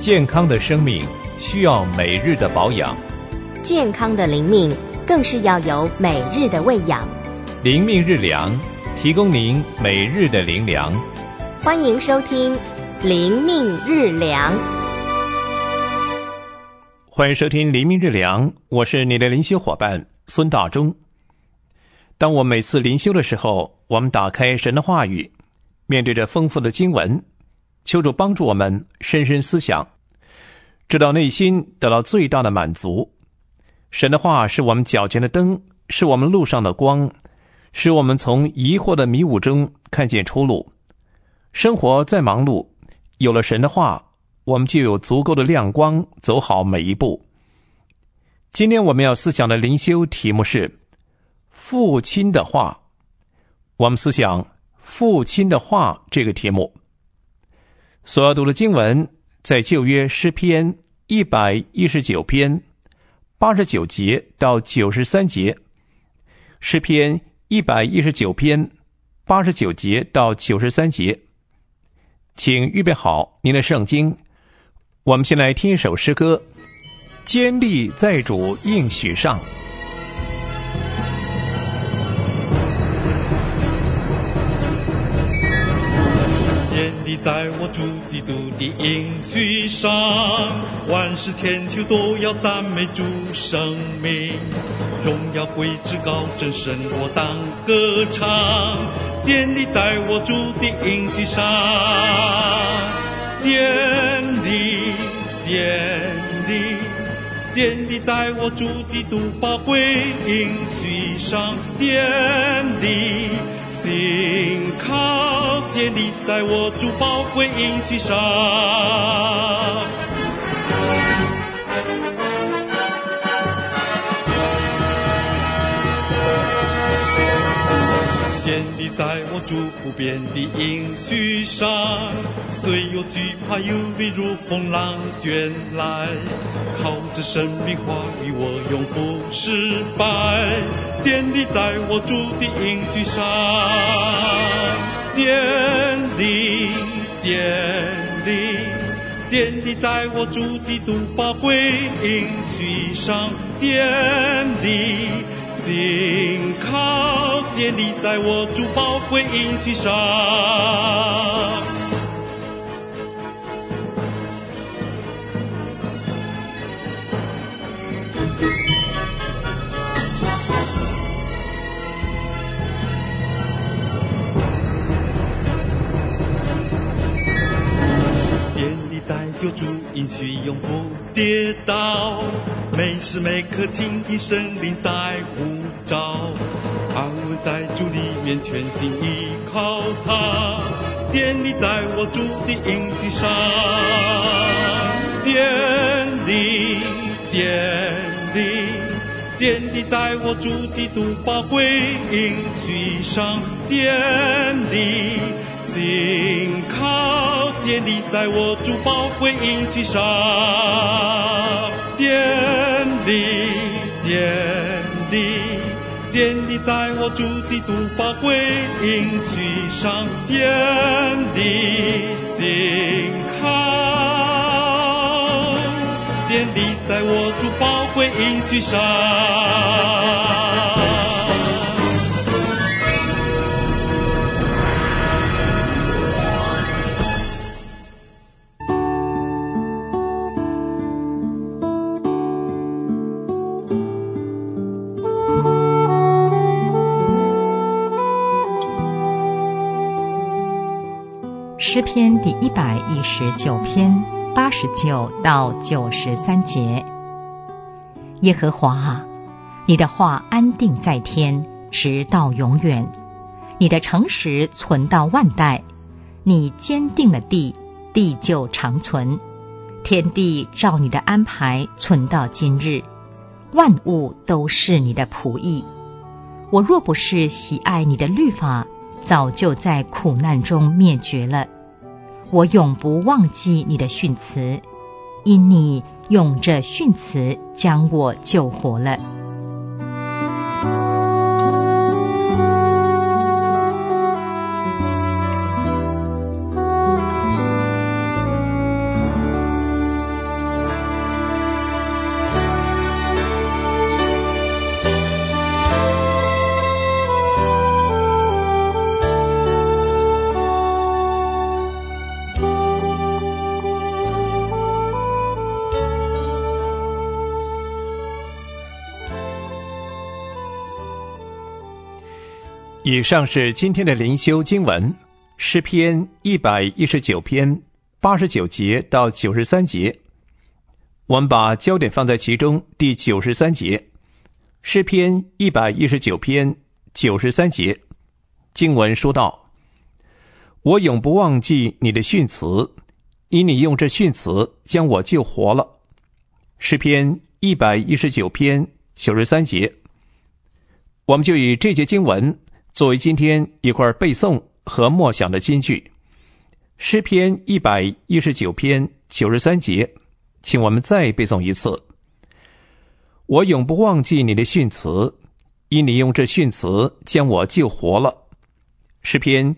健康的生命需要每日的保养， 健康的灵命更是要有每日的喂养。 灵命日粮，提供您每日的灵粮。 欢迎收听灵命日粮。 欢迎收听灵命日粮，我是你的灵修伙伴孙大中。当我每次灵修的时候，我们打开神的话语，面对着丰富的经文，求主帮助我们深深思想，直到内心得到最大的满足。神的话是我们脚前的灯，是我们路上的光，使我们从疑惑的迷雾中看见出路。生活再忙碌，有了神的话，我们就有足够的亮光，走好每一步。今天我们要思想的灵修题目是父亲的话。我们思想父亲的话这个题目。所要读的经文在旧约诗篇119篇89节到93节，诗篇119篇89节到93节。请预备好您的圣经，我们先来听一首诗歌，坚立在主应许上。 坚立在我主基督的应许上，万事千秋都要赞美主圣名，荣耀归至高真神，我当歌唱。坚立在我主的应许上，坚立坚立在我主基督宝贵应许上，坚立信靠，坚立在我主宝贵应许上。坚立在我主不变的应许上，虽有惧怕忧虑如风浪卷来，靠着生命话语我永不失败。坚立在我主的应许上，坚立在我主基督宝贵应许上，坚立信靠，坚立在我主宝贵应许上。救主应许永不跌倒，每时每刻倾听神灵在呼召，安稳在主里面全心依靠他，坚立在我主的应许上，坚立在我主基督宝贵应许上，坚立信靠，坚立在我主宝贵应许上，坚立在我主基督宝贵应许上，坚立信靠，坚立在我主宝贵应许上。 诗篇第119篇89到93节。耶和华啊，你的话安定在天，直到永远，你的诚实存到万代，你坚定了地，地就长存，天地照你的安排存到今日，万物都是你的仆役。我若不是喜爱你的律法，早就在苦难中灭绝了。我永不忘记你的训词，因你用这训词将我救活了。 以上是今天的灵修经文，诗篇119篇89节到93节。我们把焦点放在其中第93节，诗篇119篇93节，经文说道：我永不忘记你的训词，因你用这训词将我救活了。诗篇119篇93节。我们就以这节经文作为今天一块背诵和默想的金句。诗篇119篇93节，请我们再背诵一次：我永不忘记你的训词，因你用这训词将我救活了。诗篇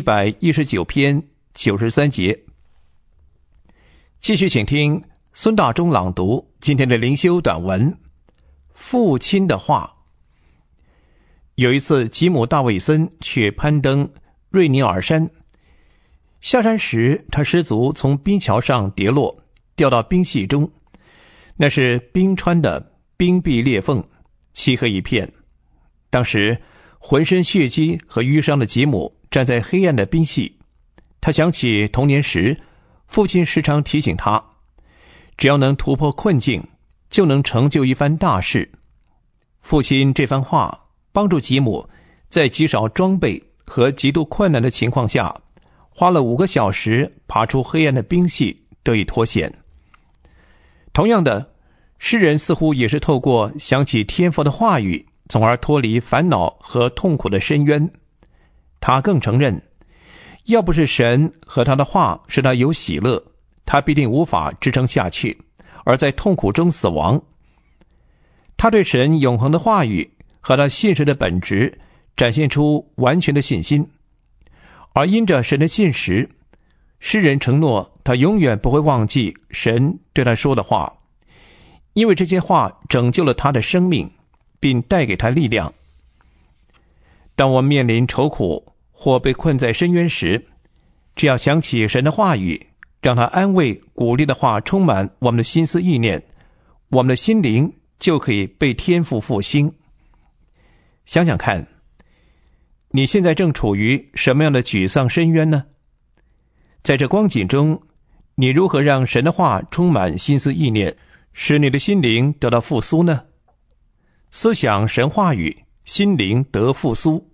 119篇93节。继续请听孙大中朗读今天的灵修短文，父亲的话。有一次，吉姆·大卫森去攀登瑞尼尔山，下山时他失足从冰桥上跌落，掉到冰隙中，那是冰川的冰壁裂缝，漆黑一片。当时浑身血迹和淤伤的吉姆站在黑暗的冰隙，他想起童年时父亲时常提醒他，只要能突破困境，就能成就一番大事。父亲这番话帮助吉姆在极少装备和极度困难的情况下，花了5个小时爬出黑暗的冰隙，得以脱险。同样的，诗人似乎也是透过想起天父的话语，从而脱离烦恼和痛苦的深渊。他更承认，要不是神和他的话使他有喜乐，他必定无法支撑下去，而在痛苦中死亡。他对神永恒的话语和他信实的本质展现出完全的信心，而因着神的信实，诗人承诺他永远不会忘记神对他说的话，因为这些话拯救了他的生命，并带给他力量。当我们面临愁苦或被困在深渊时，只要想起神的话语，让他安慰鼓励的话充满我们的心思意念，我们的心灵就可以被天父复兴。想想看，你现在正处于什么样的沮丧深渊呢？在这光景中，你如何让神的话充满心思意念，使你的心灵得到复苏呢？思想神话语，心灵得复苏。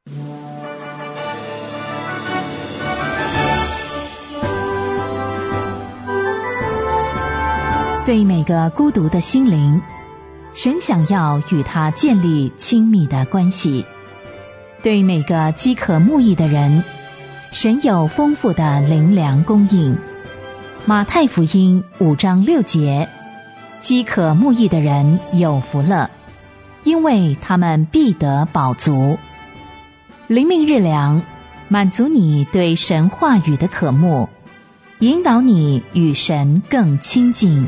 对每个孤独的心灵，神想要与他建立亲密的关系。对每个饥渴慕义的人，神有丰富的灵粮供应。马太福音5章6节，饥渴慕义的人有福了，因为他们必得饱足。灵命日粮，满足你对神话语的渴慕，引导你与神更亲近。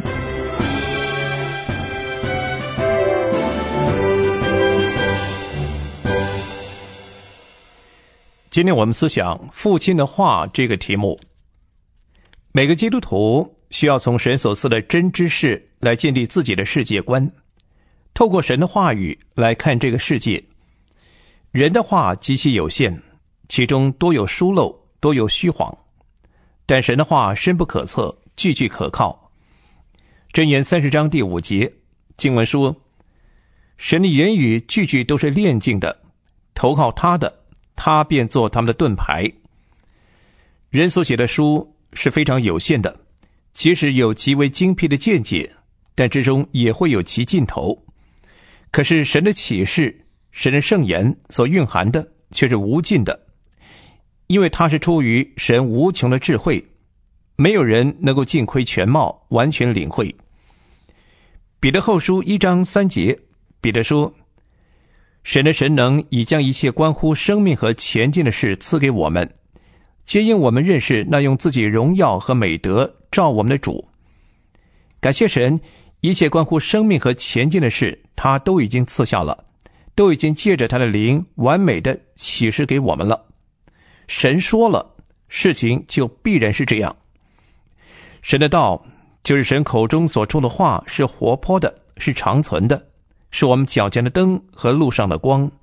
今天我们思想父亲的话这个题目。每个基督徒需要从神所赐的真知识来建立自己的世界观，透过神的话语来看这个世界。人的话极其有限，其中多有疏漏，多有虚谎，但神的话深不可测，句句可靠。箴言30章第5节，经文说，神的言语句句都是炼净的，投靠他的，他便做他们的盾牌。人所写的书是非常有限的，即使有极为精辟的见解，但之中也会有其尽头。可是神的启示，神的圣言所蕴含的却是无尽的，因为它是出于神无穷的智慧，没有人能够尽窥全貌，完全领会。彼得后书1章3节，彼得说，神的神能已将一切关乎生命和前进的事赐给我们，皆因我们认识那用自己荣耀和美德照我们的主。感谢神，一切关乎生命和前进的事他都已经赐下了，都已经借着他的灵完美的启示给我们了。神说了，事情就必然是这样。神的道就是神口中所出的话，是活泼的，是长存的，是我们脚前的灯和路上的光，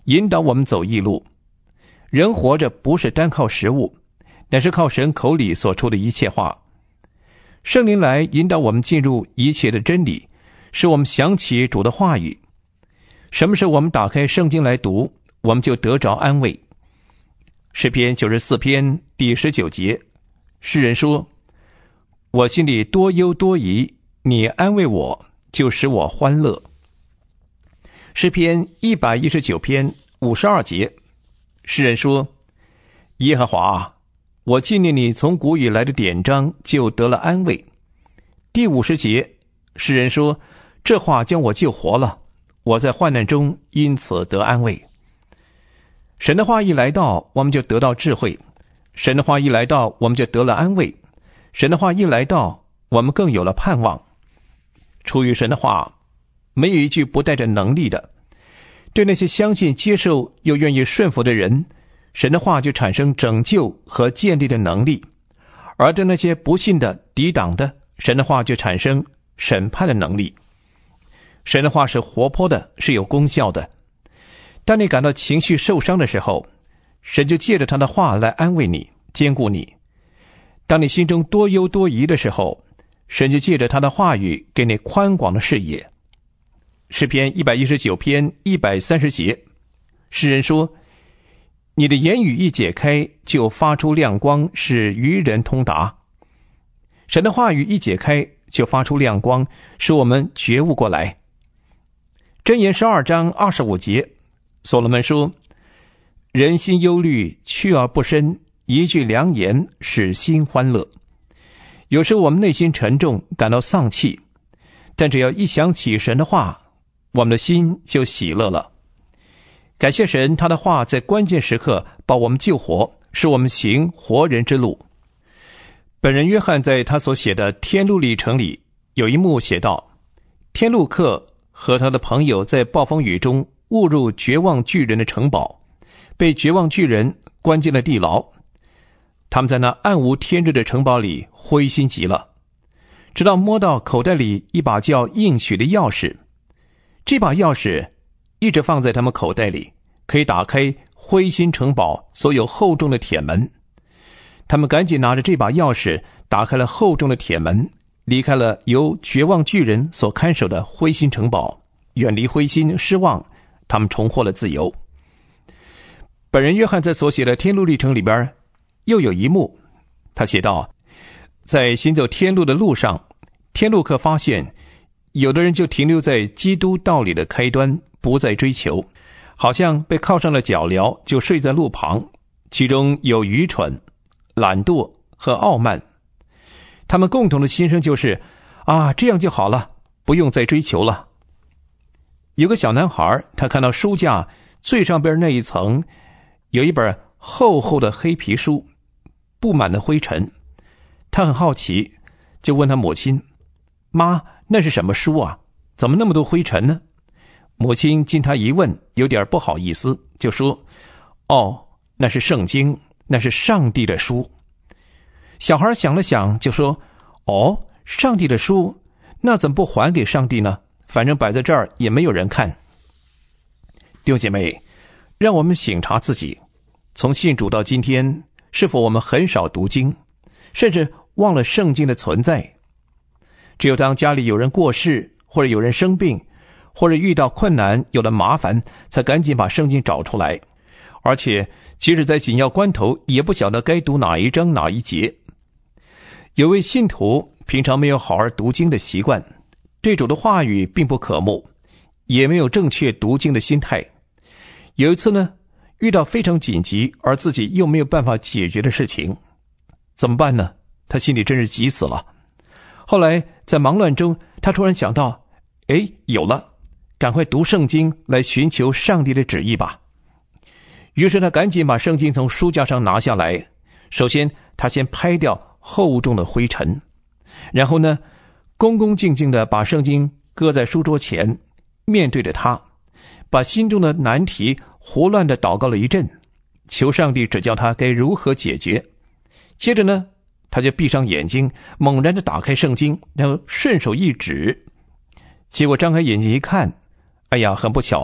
引导我们走义路。人活着不是单靠食物，乃是靠神口里所出的一切话。圣灵来引导我们进入一切的真理，使我们想起主的话语。什么时候我们打开圣经来读，我们就得着安慰。诗篇94篇第19节，诗人说：我心里多忧多疑，你安慰我，就使我欢乐。诗篇119篇52节，诗人说：耶和华，我纪念你从古以来的典章，就得了安慰。第50节，诗人说：这话将我救活了，我在患难中因此得安慰。神的话一来到，我们就得到智慧；神的话一来到，我们就得了安慰；神的话一来到，我们更有了盼望。出于神的话，没有一句不带着能力的。对那些相信、接受又愿意顺服的人，神的话就产生拯救和建立的能力；而对那些不信的、抵挡的，神的话就产生审判的能力。神的话是活泼的，是有功效的。当你感到情绪受伤的时候，神就借着他的话来安慰你、坚固你。当你心中多忧多疑的时候，神就借着他的话语给你宽广的视野。诗篇119篇130节，诗人说：你的言语一解开，就发出亮光，使愚人通达。神的话语一解开，就发出亮光，使我们觉悟过来。箴言12章25节，所罗门说：人心忧虑，去而不伸，一句良言，使心欢乐。有时我们内心沉重，感到丧气，但只要一想起神的话，我们的心就喜乐了。感谢神，他的话在关键时刻把我们救活，使我们行活人之路。本人约翰在他所写的《天路历程》里有一幕写道：天路客和他的朋友在暴风雨中误入绝望巨人的城堡，被绝望巨人关进了地牢。他们在那暗无天日的城堡里灰心极了，直到摸到口袋里一把叫应许的钥匙。这把钥匙一直放在他们口袋里，可以打开灰心城堡所有厚重的铁门。他们赶紧拿着这把钥匙，打开了厚重的铁门，离开了由绝望巨人所看守的灰心城堡，远离灰心失望，他们重获了自由。本人约翰在所写的天路历程里边又有一幕，他写道：在行走天路的路上，天路客发现有的人就停留在基督道理的开端，不再追求，好像被铐上了脚镣，就睡在路旁，其中有愚蠢、懒惰和傲慢。他们共同的心声就是这样就好了，不用再追求了。有个小男孩，他看到书架最上边那一层有一本厚厚的黑皮书，布满了灰尘。他很好奇，就问他母亲：妈，那是什么书啊？怎么那么多灰尘呢？母亲经他一问，有点不好意思，就说：那是圣经，那是上帝的书。小孩想了想，就说：上帝的书，那怎么不还给上帝呢？反正摆在这儿也没有人看。弟兄姐妹，让我们省察自己，从信主到今天，是否我们很少读经，甚至忘了圣经的存在？只有当家里有人过世，或者有人生病，或者遇到困难，有了麻烦，才赶紧把圣经找出来，而且即使在紧要关头，也不晓得该读哪一章哪一节。有位信徒平常没有好好读经的习惯，对主的话语并不渴慕，也没有正确读经的心态。有一次呢，遇到非常紧急而自己又没有办法解决的事情，怎么办呢？他心里真是急死了。后来在忙乱中，他突然想到，有了，赶快读圣经来寻求上帝的旨意吧。于是他赶紧把圣经从书架上拿下来，首先他先拍掉厚重的灰尘，然后呢，恭恭敬敬地把圣经搁在书桌前，面对着他，把心中的难题胡乱地祷告了一阵，求上帝指教他该如何解决。接着呢，他就闭上眼睛，猛然地打开圣经，然后顺手一指，结果张开眼睛一看，很不巧，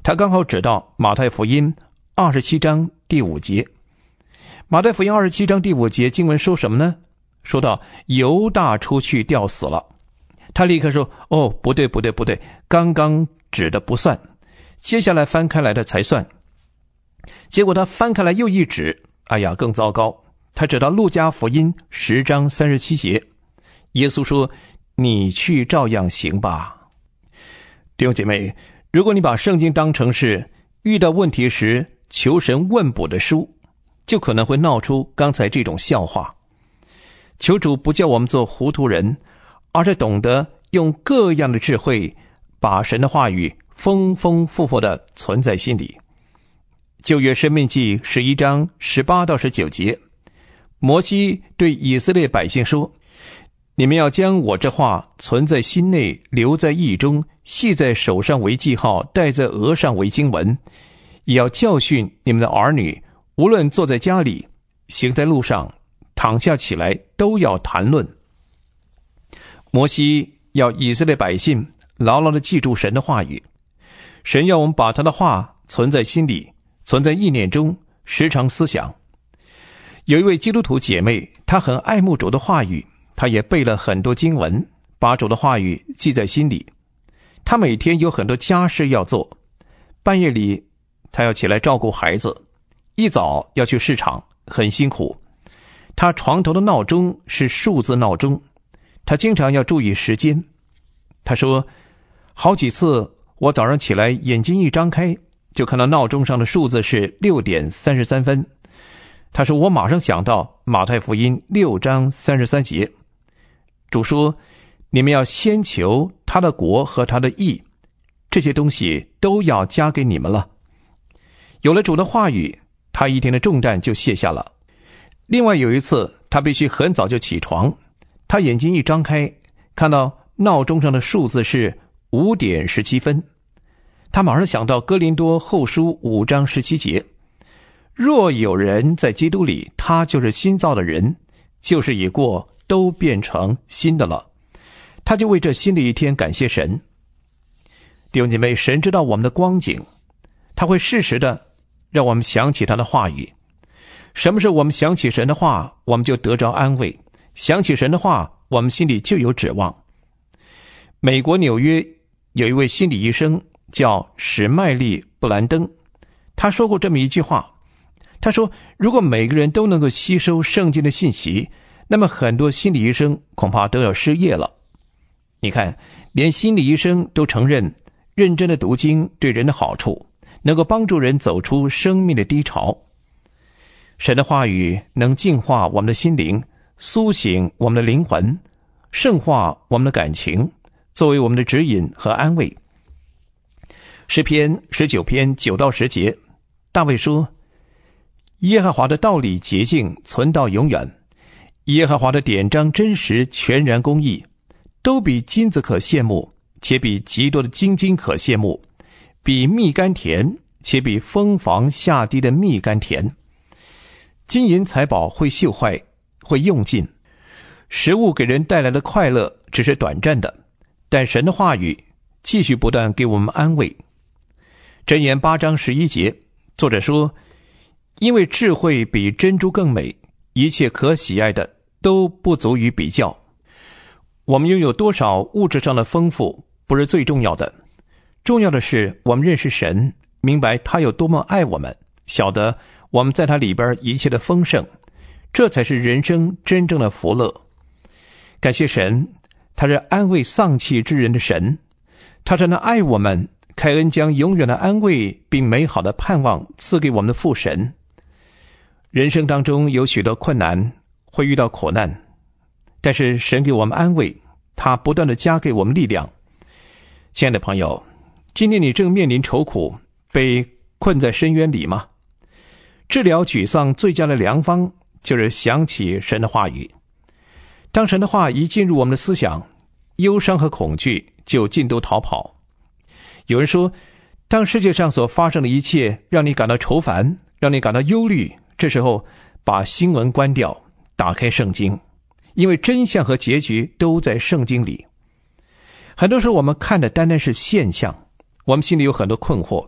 他刚好指到马太福音27章第5节。马太福音27章第5节经文说什么呢？说到犹大出去吊死了。他立刻说，哦，不对，刚刚指的不算，接下来翻开来的才算。结果他翻开来又一指，哎呀，更糟糕，他指到路加福音10章37节，耶稣说，你去照样行吧。弟兄姐妹，如果你把圣经当成是遇到问题时求神问卜的书，就可能会闹出刚才这种笑话。求主不叫我们做糊涂人，而是懂得用各样的智慧把神的话语丰丰富富的存在心里。旧约申命记11章18到19节，摩西对以色列百姓说，你们要将我这话存在心内，留在意中，系在手上为记号，戴在额上为经文，也要教训你们的儿女，无论坐在家里，行在路上，躺下起来，都要谈论。摩西要以色列百姓牢牢地记住神的话语，神要我们把他的话存在心里，存在意念中，时常思想。有一位基督徒姐妹，她很爱慕主的话语，她也背了很多经文，把主的话语记在心里。她每天有很多家事要做，半夜里她要起来照顾孩子，一早要去市场，很辛苦。她床头的闹钟是数字闹钟，她经常要注意时间。她说，好几次我早上起来眼睛一张开，就看到闹钟上的数字是6点33分。她说，我马上想到马太福音6章33节，主说，你们要先求他的国和他的义，这些东西都要加给你们了。有了主的话语，他一天的重担就卸下了。另外有一次，他必须很早就起床，他眼睛一张开，看到闹钟上的数字是5点17分。他马上想到哥林多后书5章17节，若有人在基督里，他就是新造的人，旧事已过，都变成新的了。他就为这新的一天感谢神。弟兄姐妹，神知道我们的光景，他会适时的让我们想起他的话语。什么时候我们想起神的话，我们就得着安慰，想起神的话，我们心里就有指望。美国纽约有一位心理医生叫史麦利布兰登，他说过这么一句话，他说，如果每个人都能够吸收圣经的信息，那么很多心理医生恐怕都要失业了。你看，连心理医生都承认认真的读经对人的好处，能够帮助人走出生命的低潮。神的话语能净化我们的心灵，苏醒我们的灵魂，圣化我们的感情，作为我们的指引和安慰。诗篇19篇9到10节，大卫说，耶和华的道理洁净，存到永远，耶和华的典章真实，全然公义，都比金子可羡慕，且比极多的金金可羡慕，比蜜甘甜，且比蜂房下滴的蜜甘甜。金银财宝会锈坏，会用尽，食物给人带来的快乐只是短暂的，但神的话语继续不断给我们安慰。箴言8章11节，作者说，因为智慧比珍珠更美，一切可喜爱的都不足以比较。我们拥有多少物质上的丰富不是最重要的，重要的是我们认识神，明白他有多么爱我们，晓得我们在他里边一切的丰盛，这才是人生真正的福乐。感谢神，他是安慰丧气之人的神，他是那爱我们，开恩将永远的安慰并美好的盼望赐给我们的父神。人生当中有许多困难，会遇到苦难，但是神给我们安慰，他不断的加给我们力量。亲爱的朋友，今天你正面临愁苦，被困在深渊里吗？治疗沮丧最佳的良方就是想起神的话语。当神的话一进入我们的思想，忧伤和恐惧就尽都逃跑。有人说，当世界上所发生的一切让你感到愁烦，让你感到忧虑，这时候把新闻关掉，打开圣经，因为真相和结局都在圣经里。很多时候我们看的单单是现象，我们心里有很多困惑，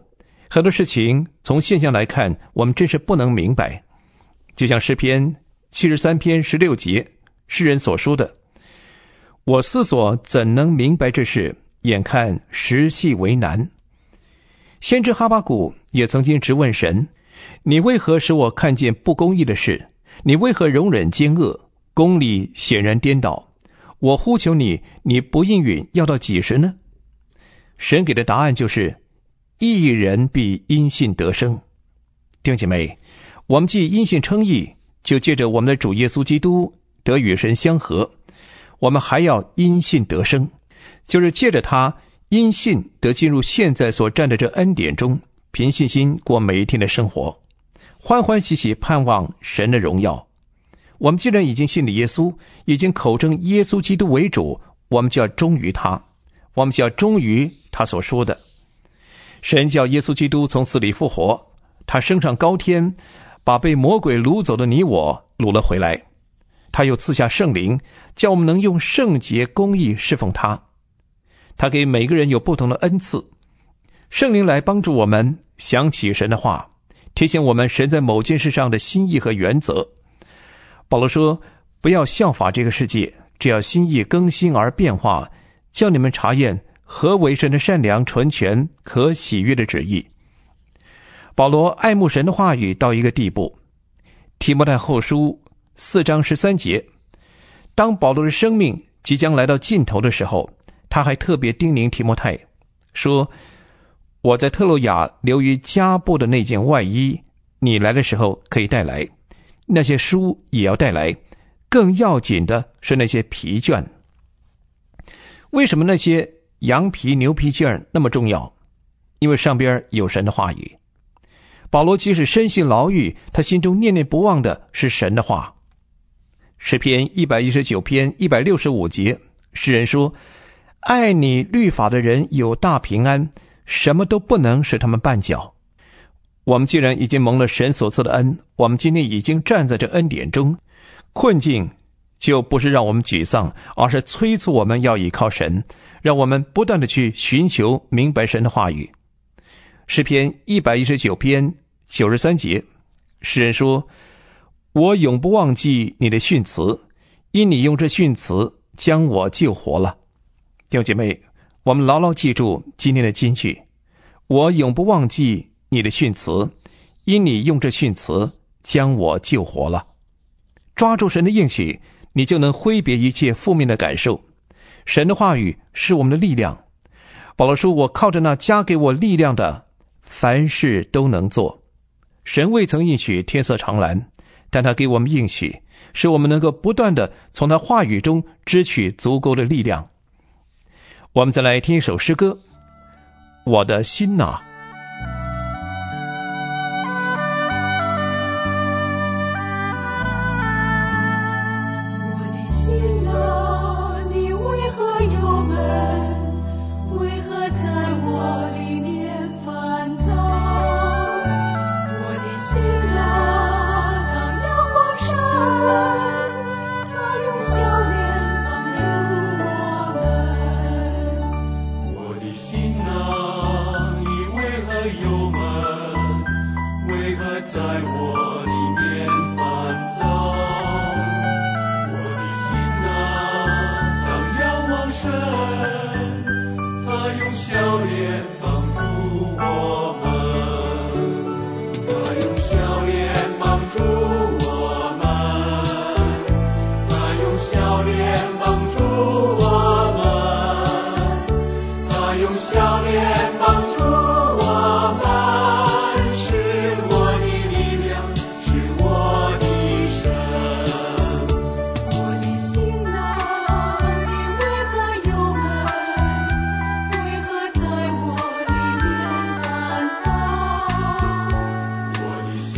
很多事情从现象来看，我们真是不能明白。就像诗篇73篇16节诗人所说的，我思索怎能明白这事，眼看实系为难。先知哈巴谷也曾经质问神，你为何使我看见不公义的事？你为何容忍奸恶？公理显然颠倒。我呼求你，你不应允，要到几时呢？神给的答案就是，义人必因信得生。弟兄姐妹，我们既因信称义，就借着我们的主耶稣基督得与神相合，我们还要因信得生，就是借着他因信得进入现在所占的这恩典中，凭信心过每一天的生活，欢欢喜喜盼望神的荣耀。我们既然已经信了耶稣，已经口称耶稣基督为主，我们就要忠于他，我们就要忠于他所说的。神叫耶稣基督从死里复活，他升上高天，把被魔鬼掳走的你我掳了回来。他又赐下圣灵，叫我们能用圣洁公义侍奉他。他给每个人有不同的恩赐，圣灵来帮助我们想起神的话，提醒我们神在某件事上的心意和原则。保罗说，不要效法这个世界，只要心意更新而变化，叫你们查验何为神的善良、纯全、可喜悦的旨意。保罗爱慕神的话语到一个地步，提摩太后书4章13节，当保罗的生命即将来到尽头的时候，他还特别叮咛提摩太说，我在特洛亚留于加布的那件外衣，你来的时候可以带来，那些书也要带来，更要紧的是那些皮卷。为什么那些羊皮、牛皮卷那么重要？因为上边有神的话语。保罗即使身陷牢狱，他心中念念不忘的是神的话。诗篇119篇165节，诗人说，爱你律法的人有大平安，什么都不能使他们绊脚。我们既然已经蒙了神所赐的恩，我们今天已经站在这恩典中，困境就不是让我们沮丧，而是催促我们要依靠神，让我们不断的去寻求明白神的话语。诗篇119篇93节，诗人说，我永不忘记你的训词，因你用这训词将我救活了。弟兄姐妹，我们牢牢记住今天的金句，我永不忘记你的训词，因你用这训词将我救活了。抓住神的应许，你就能挥别一切负面的感受。神的话语是我们的力量。保罗说，我靠着那加给我力量的，凡事都能做。神未曾应许天色常蓝，但他给我们应许，使我们能够不断的从他话语中支取足够的力量。我们再来听一首诗歌，我的心哪。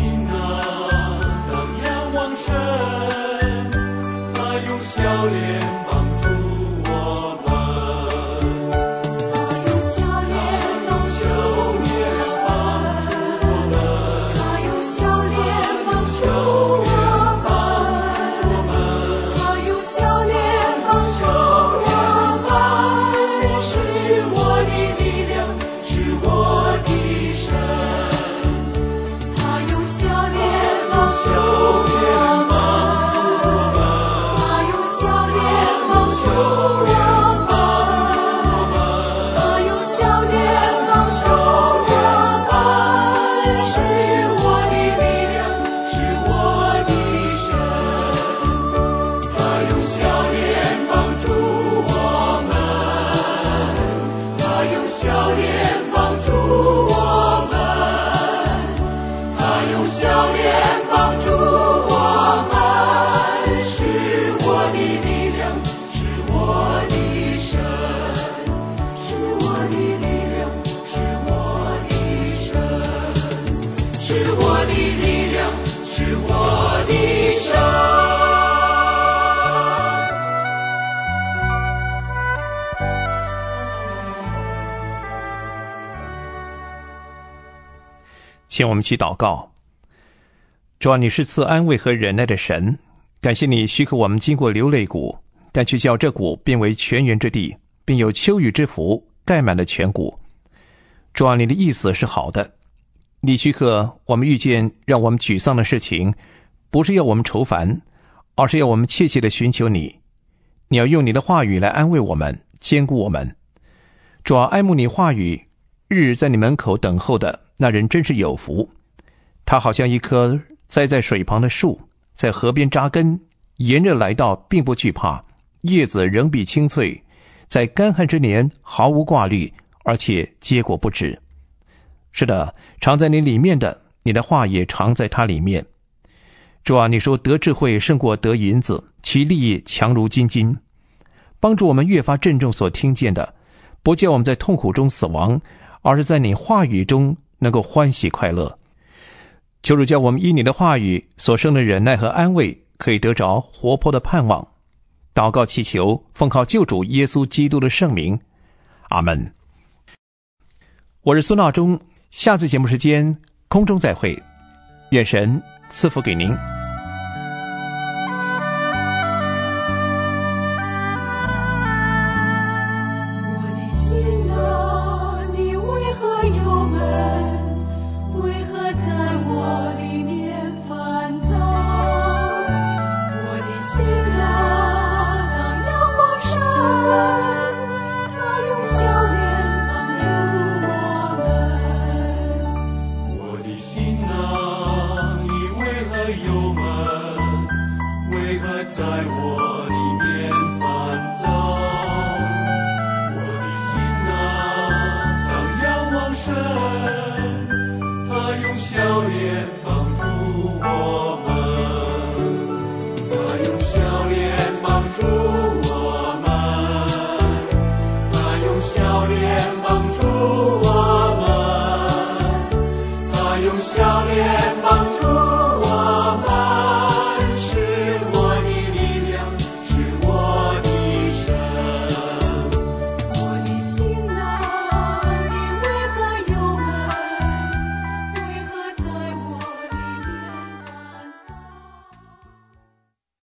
笑脸请我们一起祷告。主啊，你是赐安慰和忍耐的神，感谢你许可我们经过流泪谷，但却叫这谷变为泉源之地，并有秋雨之福盖满了全谷。主啊，你的意思是好的，你许可我们遇见让我们沮丧的事情，不是要我们愁烦，而是要我们切切地寻求你。你要用你的话语来安慰我们，坚固我们。主啊，爱慕你话语，日在你门口等候的那人真是有福。他好像一棵栽在水旁的树，在河边扎根，炎热来到并不惧怕，叶子仍必青翠，在干旱之年毫无挂虑，而且结果不止。是的，藏在你里面的，你的话也藏在它里面。主啊，你说得智慧胜过得银子，其利益强如金金。帮助我们越发郑重所听见的，不叫我们在痛苦中死亡，而是在你话语中能够欢喜快乐。求主叫我们依你的话语所生的忍耐和安慰，可以得着活泼的盼望。祷告祈求，奉靠救主耶稣基督的圣名，阿们。我是孙闹中，下次节目时间空中再会，愿神赐福给您。